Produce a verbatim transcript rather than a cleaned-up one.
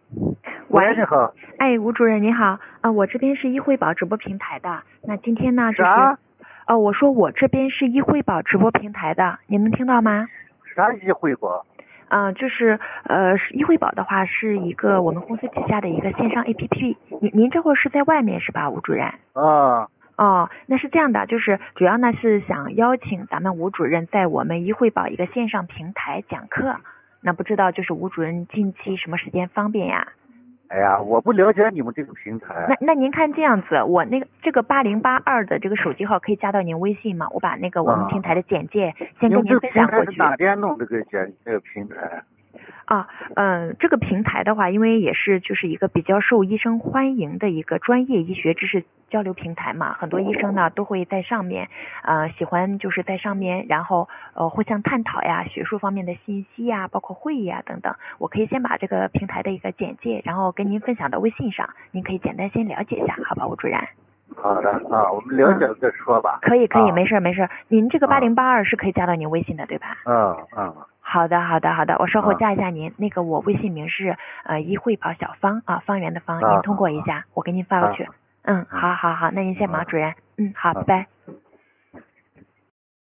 喂，你好。 哎，吴主任你好啊，我这边是医惠宝直播平台的。那今天呢就是， 啥？ 哦，我说我这边是医惠宝直播平台的，你能听到吗？ 啥医惠宝？ 嗯、呃，就是呃，医惠宝的话是一个我们公司旗下的一个线上 A P P。您您这会儿是在外面是吧，吴主任？ 啊。 哦，那是这样的，就是主要呢是想邀请咱们吴主任在我们医惠宝一个线上平台讲课。那不知道就是吴主任近期什么时间方便呀？ 哎呀，我不了解你们这个平台。 那那您看这样子，我那个这个八零八二的这个手机号可以加到您微信吗？我把那个我们平台的简介先跟您分享过去。 你们这个平台是哪天弄这个简这个平台？ 啊，嗯，这个平台的话，因为也是就是一个比较受医生欢迎的一个专业医学知识交流平台嘛，很多医生呢都会在上面，呃，喜欢就是在上面，然后呃互相探讨呀，学术方面的信息呀，包括会议呀等等。我可以先把这个平台的一个简介，然后跟您分享到微信上，您可以简单先了解一下，好吧，吴主任？ 好的啊，我们了解了再说吧。 可以可以， 啊、 没事没事。您这个八零八二是可以加到您微信的，对吧？ 嗯嗯。 好的好的好的，我稍后嗯加一下您。那个我微信名是呃医惠宝小芳啊，方圆的方， 啊您通过一下，我给您发过去。嗯，好好好，那您先忙，主任。嗯，好，拜拜。